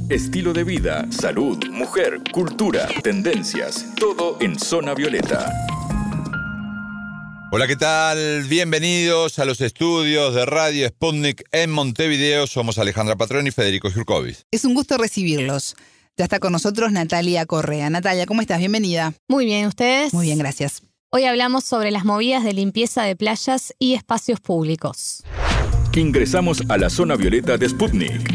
estilo de vida, salud, mujer, cultura, tendencias, todo en Zona Violeta. Hola, ¿qué tal? Bienvenidos a los estudios de Radio Sputnik en Montevideo. Somos Alejandra Patrón y Federico Jurkovic. Es un gusto recibirlos. Ya está con nosotros Natalia Correa. Natalia, ¿cómo estás? Bienvenida. Muy bien, ¿ustedes? Muy bien, gracias. Hoy hablamos sobre las movidas de limpieza de playas y espacios públicos. Ingresamos a la Zona Violeta de Sputnik.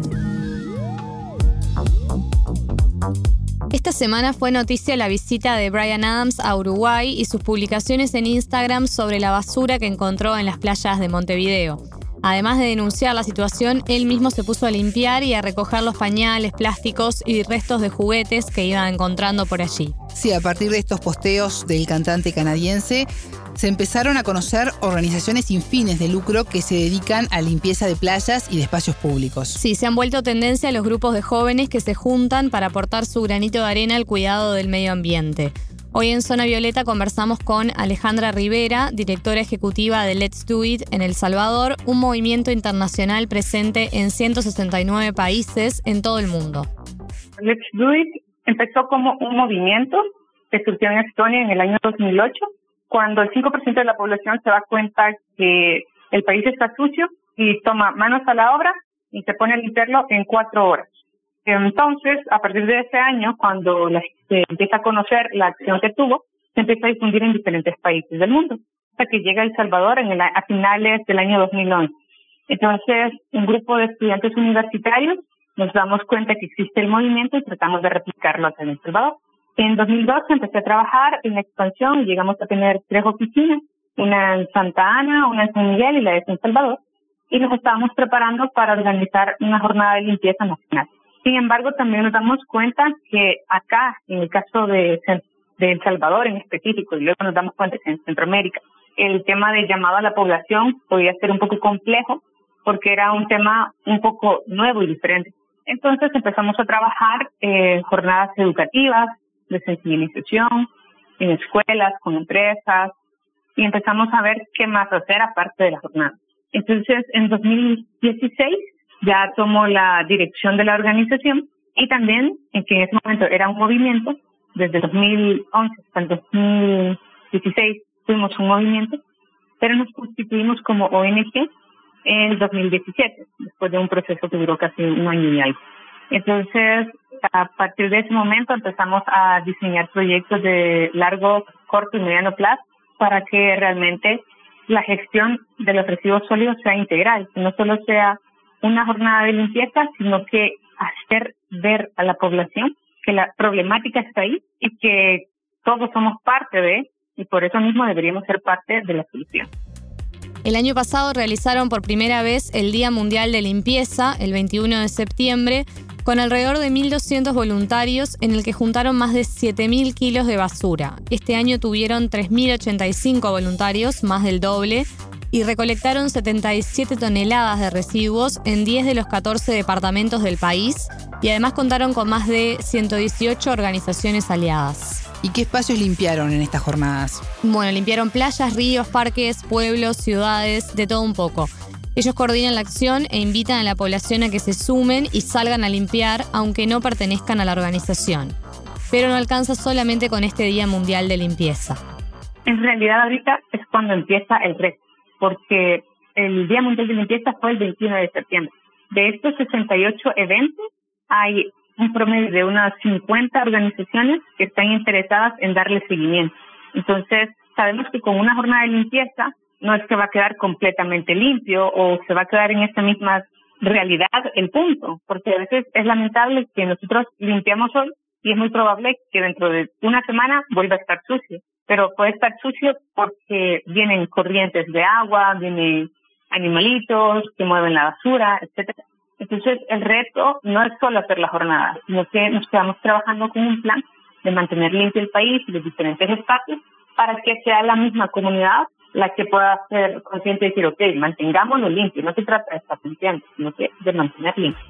Esta semana fue noticia la visita de Bryan Adams a Uruguay y sus publicaciones en Instagram sobre la basura que encontró en las playas de Montevideo. Además de denunciar la situación, él mismo se puso a limpiar y a recoger los pañales, plásticos y restos de juguetes que iba encontrando por allí. Sí, a partir de estos posteos del cantante canadiense, se empezaron a conocer organizaciones sin fines de lucro que se dedican a limpieza de playas y de espacios públicos. Sí, se han vuelto tendencia los grupos de jóvenes que se juntan para aportar su granito de arena al cuidado del medio ambiente. Hoy en Zona Violeta conversamos con Alejandra Rivera, directora ejecutiva de Let's Do It en El Salvador, un movimiento internacional presente en 169 países en todo el mundo. Let's Do It empezó como un movimiento que surgió en Estonia en el año 2008, cuando el 5% de la población se da cuenta que el país está sucio y toma manos a la obra y se pone a limpiarlo en 4 horas. Entonces, a partir de ese año, cuando se empieza a conocer la acción que tuvo, se empieza a difundir en diferentes países del mundo, hasta que llega a El Salvador a finales del año 2011. Entonces, un grupo de estudiantes universitarios nos damos cuenta que existe el movimiento y tratamos de replicarlo acá en El Salvador. En 2012 empecé a trabajar en la expansión y llegamos a tener 3 oficinas, una en Santa Ana, una en San Miguel y la de San Salvador, y nos estábamos preparando para organizar una jornada de limpieza nacional. Sin embargo, también nos damos cuenta que acá, en el caso de El Salvador en específico, y luego nos damos cuenta que en Centroamérica, el tema de llamado a la población podía ser un poco complejo porque era un tema un poco nuevo y diferente. Entonces empezamos a trabajar jornadas educativas, de sensibilización, en escuelas, con empresas, y empezamos a ver qué más hacer aparte de la jornada. Entonces, en 2016 ya tomó la dirección de la organización y también, en que en ese momento era un movimiento, desde 2011 hasta el 2016 fuimos un movimiento, pero nos constituimos como ONG en el 2017, después de un proceso que duró casi 1 año y algo. Entonces, a partir de ese momento empezamos a diseñar proyectos de largo, corto y mediano plazo para que realmente la gestión de los residuos sólidos sea integral, que no solo sea una jornada de limpieza, sino que hacer ver a la población que la problemática está ahí y que todos somos parte de, y por eso mismo deberíamos ser parte de la solución. El año pasado realizaron por primera vez el Día Mundial de Limpieza, el 21 de septiembre, con alrededor de 1.200 voluntarios en el que juntaron más de 7.000 kilos de basura. Este año tuvieron 3.085 voluntarios, más del doble, y recolectaron 77 toneladas de residuos en 10 de los 14 departamentos del país y además contaron con más de 118 organizaciones aliadas. ¿Y qué espacios limpiaron en estas jornadas? Bueno, limpiaron playas, ríos, parques, pueblos, ciudades, de todo un poco. Ellos coordinan la acción e invitan a la población a que se sumen y salgan a limpiar, aunque no pertenezcan a la organización. Pero no alcanza solamente con este Día Mundial de Limpieza. En realidad ahorita es cuando empieza el reto, porque el Día Mundial de Limpieza fue el 21 de septiembre. De estos 68 eventos, hay un promedio de unas 50 organizaciones que están interesadas en darle seguimiento. Entonces, sabemos que con una jornada de limpieza no es que va a quedar completamente limpio o se va a quedar en esta misma realidad el punto, porque a veces es lamentable que nosotros limpiamos hoy y es muy probable que dentro de una semana vuelva a estar sucio, pero puede estar sucio porque vienen corrientes de agua, vienen animalitos que mueven la basura, etcétera. Entonces, el reto no es solo hacer la jornada, sino que nos quedamos trabajando con un plan de mantener limpio el país y los diferentes espacios para que sea la misma comunidad la que pueda ser consciente y decir, ok, mantengámoslo limpio. No se trata de estar limpiando, sino que de mantener limpio.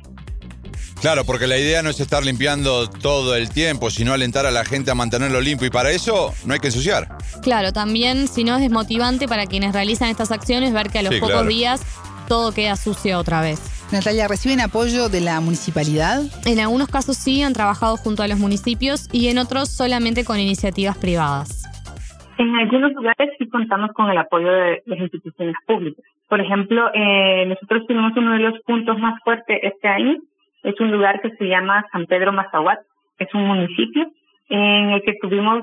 Claro, porque la idea no es estar limpiando todo el tiempo, sino alentar a la gente a mantenerlo limpio. Y para eso no hay que ensuciar. Claro, también, si no, es desmotivante para quienes realizan estas acciones ver que a los pocos días todo queda sucio otra vez. Natalia, ¿reciben apoyo de la municipalidad? En algunos casos sí, han trabajado junto a los municipios y en otros solamente con iniciativas privadas. En algunos lugares sí contamos con el apoyo de las instituciones públicas. Por ejemplo, nosotros tenemos uno de los puntos más fuertes este año. Es un lugar que se llama San Pedro Mazahuat. Es un municipio en el que tuvimos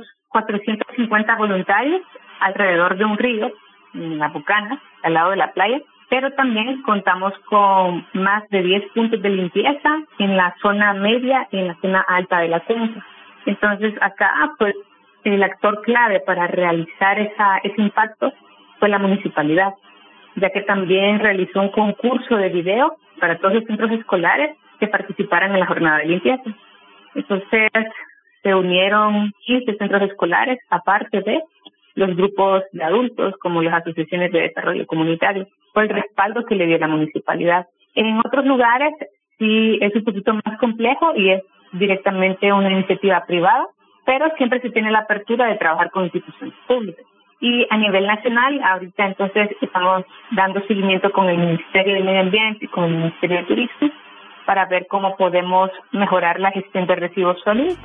450 voluntarios alrededor de un río, en la Bucana, al lado de la playa. Pero también contamos con más de 10 puntos de limpieza en la zona media y en la zona alta de la cuenca. Entonces, acá, pues, el actor clave para realizar ese impacto fue la municipalidad, ya que también realizó un concurso de video para todos los centros escolares que participaran en la jornada de limpieza. Entonces, se unieron 15 centros escolares, aparte de los grupos de adultos, como las asociaciones de desarrollo comunitario, por el respaldo que le dio la municipalidad. En otros lugares sí es un poquito más complejo y es directamente una iniciativa privada, pero siempre se tiene la apertura de trabajar con instituciones públicas. Y a nivel nacional, ahorita entonces estamos dando seguimiento con el Ministerio de Medio Ambiente y con el Ministerio de Turismo para ver cómo podemos mejorar la gestión de residuos sólidos.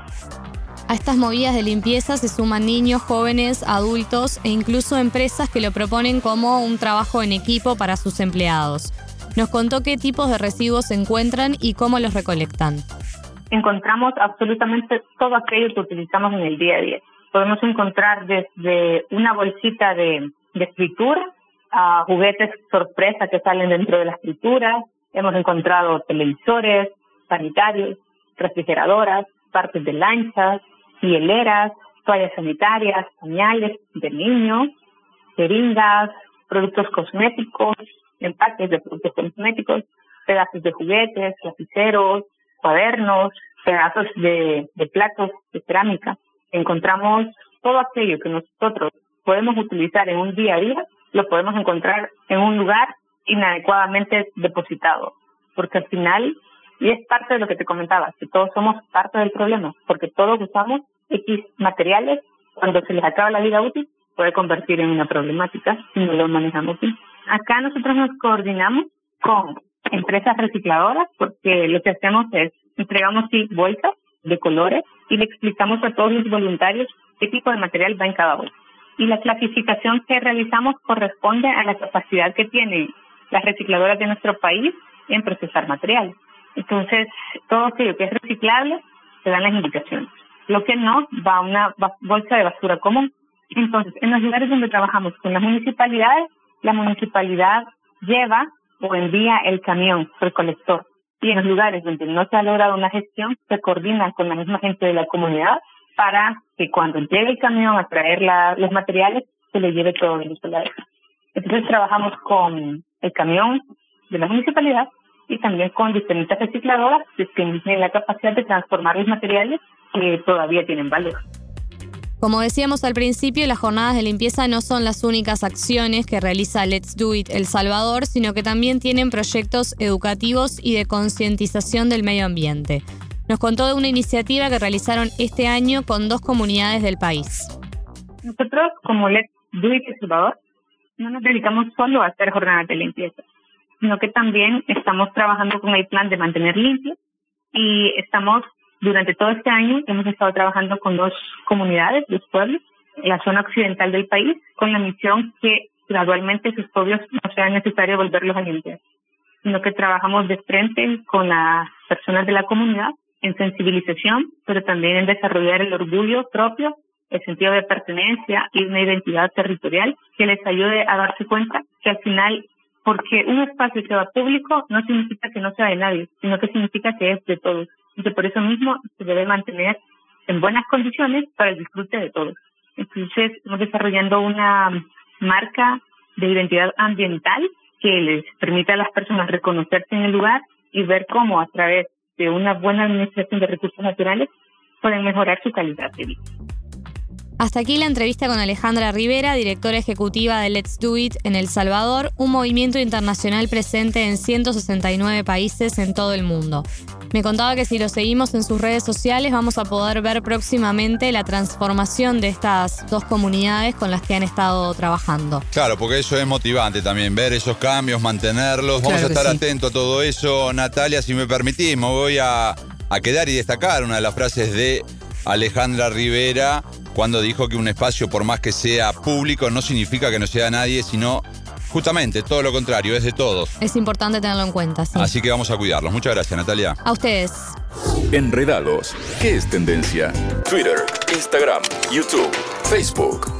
A estas movidas de limpieza se suman niños, jóvenes, adultos e incluso empresas que lo proponen como un trabajo en equipo para sus empleados. Nos contó qué tipos de residuos se encuentran y cómo los recolectan. Encontramos absolutamente todo aquello que utilizamos en el día a día. Podemos encontrar desde una bolsita de fritura a juguetes sorpresa que salen dentro de las frituras. Hemos encontrado televisores, sanitarios, refrigeradoras, partes de lanchas, hieleras, toallas sanitarias, pañales de niños, jeringas, productos cosméticos, empaques de productos cosméticos, pedazos de juguetes, lapiceros, cuadernos, pedazos de platos de cerámica. Encontramos todo aquello que nosotros podemos utilizar en un día a día, lo podemos encontrar en un lugar inadecuadamente depositado, porque al final, y es parte de lo que te comentaba, que todos somos parte del problema, porque todos usamos X materiales, cuando se les acaba la vida útil, puede convertir en una problemática si no lo manejamos bien. Acá nosotros nos coordinamos con empresas recicladoras, porque lo que hacemos es, entregamos bolsas de colores y le explicamos a todos los voluntarios qué tipo de material va en cada bolsa. Y la clasificación que realizamos corresponde a la capacidad que tienen las recicladoras de nuestro país en procesar materiales. Entonces, todo aquello que es reciclable, se dan las indicaciones. Lo que no, va a una bolsa de basura común. Entonces, en los lugares donde trabajamos con las municipalidades, la municipalidad lleva o envía el camión recolector. Y en los lugares donde no se ha logrado una gestión, se coordina con la misma gente de la comunidad para que cuando llegue el camión a traer los materiales, se le lleve todo de los lugares. Entonces, trabajamos con el camión de la municipalidad y también con diferentes recicladoras que tienen la capacidad de transformar los materiales que todavía tienen valor. Como decíamos al principio, las jornadas de limpieza no son las únicas acciones que realiza Let's Do It El Salvador, sino que también tienen proyectos educativos y de concientización del medio ambiente. Nos contó de una iniciativa que realizaron este año con 2 comunidades del país. Nosotros, como Let's Do It El Salvador, no nos dedicamos solo a hacer jornadas de limpieza, sino que también estamos trabajando con el plan de mantener limpio y durante todo este año hemos estado trabajando con 2 comunidades, 2 pueblos, en la zona occidental del país, con la misión que gradualmente esos pueblos no sea necesario volverlos a limpiar, sino que trabajamos de frente con las personas de la comunidad en sensibilización, pero también en desarrollar el orgullo propio, el sentido de pertenencia y una identidad territorial que les ayude a darse cuenta que al final, porque un espacio sea público no significa que no sea de nadie, sino que significa que es de todos. Y que por eso mismo se debe mantener en buenas condiciones para el disfrute de todos. Entonces, estamos desarrollando una marca de identidad ambiental que les permita a las personas reconocerse en el lugar y ver cómo a través de una buena administración de recursos naturales pueden mejorar su calidad de vida. Hasta aquí la entrevista con Alejandra Rivera, directora ejecutiva de Let's Do It en El Salvador, un movimiento internacional presente en 169 países en todo el mundo. Me contaba que si lo seguimos en sus redes sociales vamos a poder ver próximamente la transformación de estas dos comunidades con las que han estado trabajando. Claro, porque eso es motivante también, ver esos cambios, mantenerlos. Vamos a estar atentos a todo eso. Natalia, si me permitís, me voy a quedar y destacar una de las frases de Alejandra Rivera cuando dijo que un espacio, por más que sea público, no significa que no sea de nadie, sino justamente todo lo contrario, es de todos. Es importante tenerlo en cuenta, sí. Así que vamos a cuidarlos. Muchas gracias, Natalia. A ustedes. Enredados. ¿Qué es tendencia? Twitter, Instagram, YouTube, Facebook.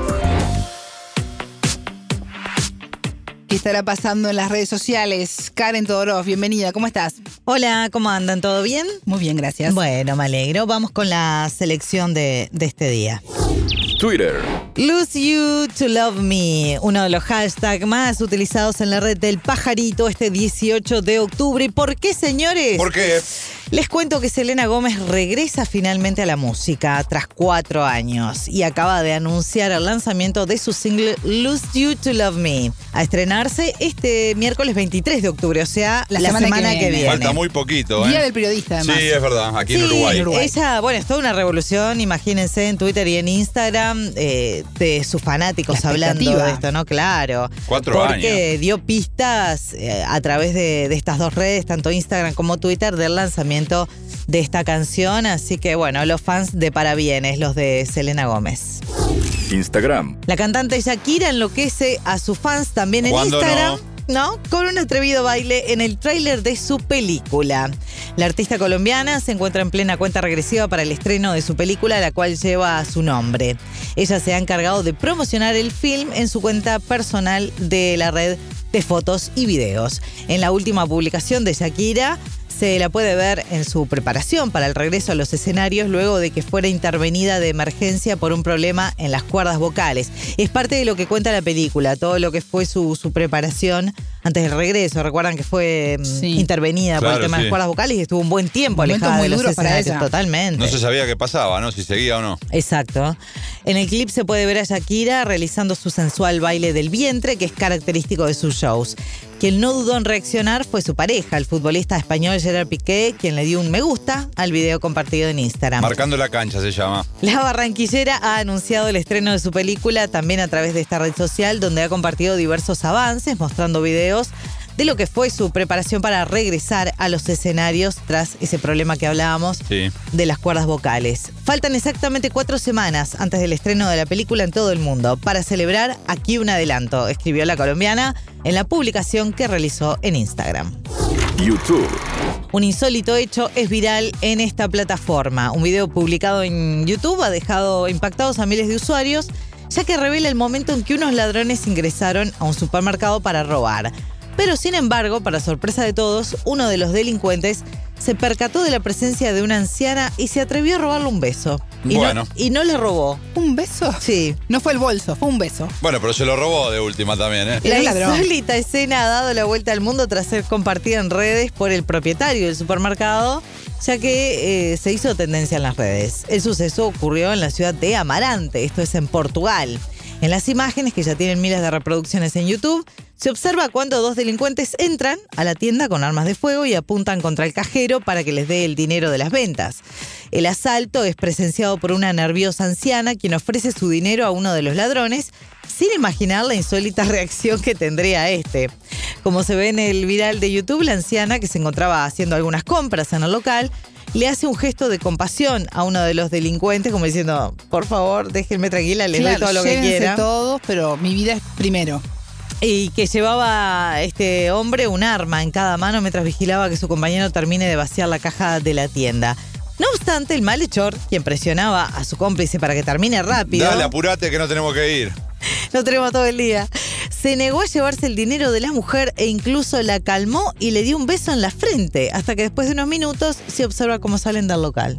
¿Qué estará pasando en las redes sociales? Karen Todorov, bienvenida, ¿cómo estás? Hola, ¿cómo andan? ¿Todo bien? Muy bien, gracias. Bueno, me alegro. Vamos con la selección de este día. Twitter. Lose You to Love Me, uno de los hashtags más utilizados en la red del pajarito este 18 de octubre. ¿Por qué, señores? ¿Por qué? Les cuento que Selena Gómez regresa finalmente a la música tras 4 años y acaba de anunciar el lanzamiento de su single Lose You to Love Me, a estrenarse este miércoles 23 de octubre, o sea, la semana que viene. Falta muy poquito, Día del periodista, además. Sí, es verdad, aquí en Uruguay. Ella, bueno, es toda una revolución, imagínense, en Twitter y en Instagram, de sus fanáticos hablando de esto, ¿no? Claro. 4 años. Porque dio pistas a través de estas dos redes, tanto Instagram como Twitter, del lanzamiento de esta canción, así que bueno, los fans de parabienes, los de Selena Gómez. Instagram. La cantante Shakira enloquece a sus fans también en Instagram. ¿No? Con un atrevido baile en el tráiler de su película. La artista colombiana se encuentra en plena cuenta regresiva para el estreno de su película, la cual lleva su nombre. Ella se ha encargado de promocionar el film en su cuenta personal de la red de fotos y videos. En la última publicación de Shakira, se la puede ver en su preparación para el regreso a los escenarios luego de que fuera intervenida de emergencia por un problema en las cuerdas vocales. Es parte de lo que cuenta la película, todo lo que fue su preparación antes del regreso. Recuerdan que fue intervenida por el tema de las cuerdas vocales y estuvo un buen tiempo alejada de los escenarios. Totalmente. No se sabía qué pasaba, ¿no? Si seguía o no. Exacto. En el clip se puede ver a Shakira realizando su sensual baile del vientre, que es característico de sus shows. Quien no dudó en reaccionar fue su pareja, el futbolista español Gerard Piqué, quien le dio un me gusta al video compartido en Instagram. Marcando la cancha se llama. La barranquillera ha anunciado el estreno de su película también a través de esta red social, donde ha compartido diversos avances, mostrando videos de lo que fue su preparación para regresar a los escenarios tras ese problema que hablábamos de las cuerdas vocales. Faltan exactamente 4 semanas antes del estreno de la película en todo el mundo. Para celebrar, aquí un adelanto, escribió la colombiana en la publicación que realizó en Instagram. YouTube. Un insólito hecho es viral en esta plataforma. Un video publicado en YouTube ha dejado impactados a miles de usuarios, ya que revela el momento en que unos ladrones ingresaron a un supermercado para robar. Pero sin embargo, para sorpresa de todos, uno de los delincuentes se percató de la presencia de una anciana y se atrevió a robarle un beso. Y no le robó. ¿Un beso? Sí. No fue el bolso, fue un beso. Bueno, pero se lo robó de última también, ¿eh? La insólita escena ha dado la vuelta al mundo tras ser compartida en redes por el propietario del supermercado, ya que se hizo tendencia en las redes. El suceso ocurrió en la ciudad de Amarante, esto es en Portugal. En las imágenes, que ya tienen miles de reproducciones en YouTube, se observa cuando 2 delincuentes entran a la tienda con armas de fuego y apuntan contra el cajero para que les dé el dinero de las ventas. El asalto es presenciado por una nerviosa anciana quien ofrece su dinero a uno de los ladrones, sin imaginar la insólita reacción que tendría este. Como se ve en el viral de YouTube, la anciana, que se encontraba haciendo algunas compras en el local, le hace un gesto de compasión a uno de los delincuentes, como diciendo, por favor, déjenme tranquila, les doy todo lo que quieran. Todos, pero mi vida es primero. Y que llevaba este hombre un arma en cada mano mientras vigilaba que su compañero termine de vaciar la caja de la tienda. No obstante, el malhechor, quien presionaba a su cómplice para que termine rápido... Dale, apurate que no tenemos que ir. No tenemos todo el día. Se negó a llevarse el dinero de la mujer e incluso la calmó y le dio un beso en la frente, hasta que después de unos minutos se observa cómo salen del local.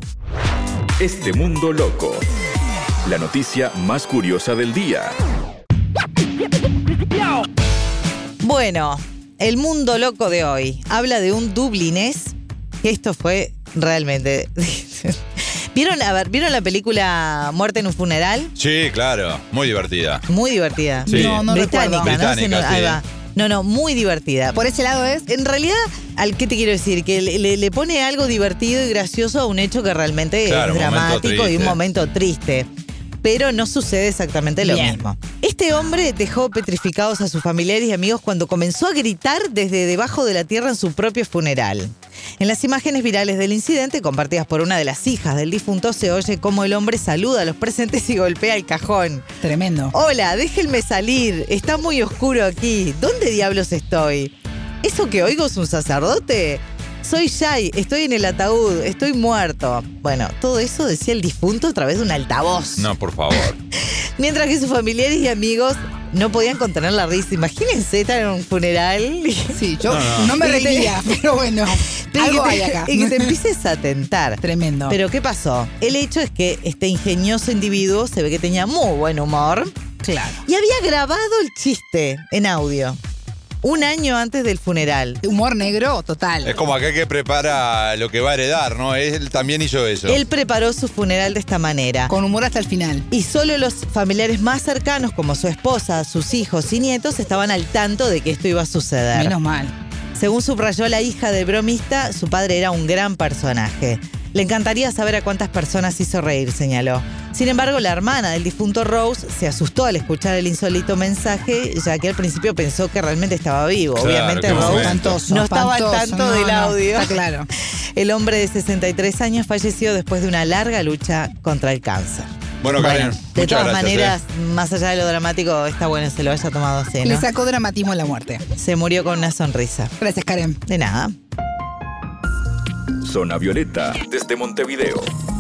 Este mundo loco. La noticia más curiosa del día. Bueno, el mundo loco de hoy habla de un dublinés, que esto fue realmente... ¿Vieron la película Muerte en un funeral? Sí, claro. Muy divertida. Muy divertida. Sí. No recuerdo. Británica, Ahí sí. va. No, muy divertida. Por ese lado es. En realidad, ¿qué te quiero decir? Que le pone algo divertido y gracioso a un hecho que realmente Claro, es un momento dramático y un triste. momento triste. Pero no sucede exactamente lo Bien. mismo. Este hombre dejó petrificados a sus familiares y amigos cuando comenzó a gritar desde debajo de la tierra en su propio funeral. En las imágenes virales del incidente, compartidas por una de las hijas del difunto, se oye cómo el hombre saluda a los presentes y golpea el cajón. Tremendo. Hola, déjenme salir. Está muy oscuro aquí. ¿Dónde diablos estoy? ¿Eso que oigo es un sacerdote? Soy Shai, estoy en el ataúd, estoy muerto. Bueno, todo eso decía el difunto a través de un altavoz. No, por favor. Mientras que sus familiares y amigos no podían contener la risa. Imagínense estar en un funeral y Sí, yo No. no me Y que te- reiría, pero bueno, algo hay acá. y que te empieces a tentar. Tremendo. Pero ¿qué pasó? El hecho es que este ingenioso individuo se ve que tenía muy buen humor Claro. y había grabado el chiste en audio un año antes del funeral. Humor negro total. Es como aquel que prepara lo que va a heredar, ¿no? Él también hizo eso. Él preparó su funeral de esta manera. Con humor hasta el final. Y solo los familiares más cercanos, como su esposa, sus hijos y nietos, estaban al tanto de que esto iba a suceder. Menos mal. Según subrayó la hija del bromista, su padre era un gran personaje. Le encantaría saber a cuántas personas hizo reír, señaló. Sin embargo, la hermana del difunto Rose se asustó al escuchar el insólito mensaje, ya que al principio pensó que realmente estaba vivo. Claro, Obviamente qué Rose momento. Espantoso. no estaba al espantoso. tanto No, del no, audio. Está claro. El hombre de 63 años falleció después de una larga lucha contra el cáncer. Bueno, Karen, de muchas todas gracias, maneras, más allá de lo dramático, está bueno que se lo haya tomado así, Le ¿no? sacó dramatismo a la muerte. Se murió con una sonrisa. Gracias, Karen. De nada. Zona Violeta, desde Montevideo.